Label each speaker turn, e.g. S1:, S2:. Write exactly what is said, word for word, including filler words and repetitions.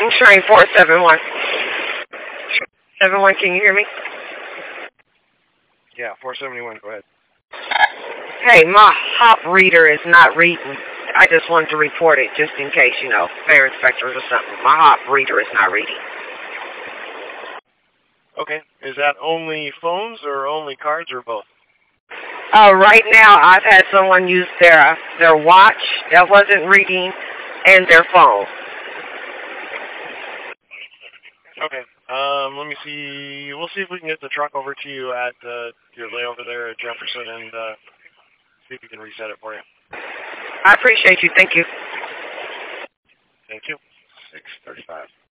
S1: Train four seven one. seven one, can you hear me?
S2: Yeah, four seventy-one, go ahead.
S1: Hey, my hop reader is not reading. I just wanted to report it just in case, you know, fare inspectors or something. My hop reader is not reading.
S2: Okay. Is that only phones or only cards or both?
S1: Uh, right now, I've had someone use their their watch that wasn't reading and their phone.
S2: Okay. Um, let me see. We'll see if we can get the truck over to you at uh, your layover there at Jefferson and uh, see if we can reset it for you.
S1: I appreciate you. Thank you.
S2: Thank you. six thirty-five.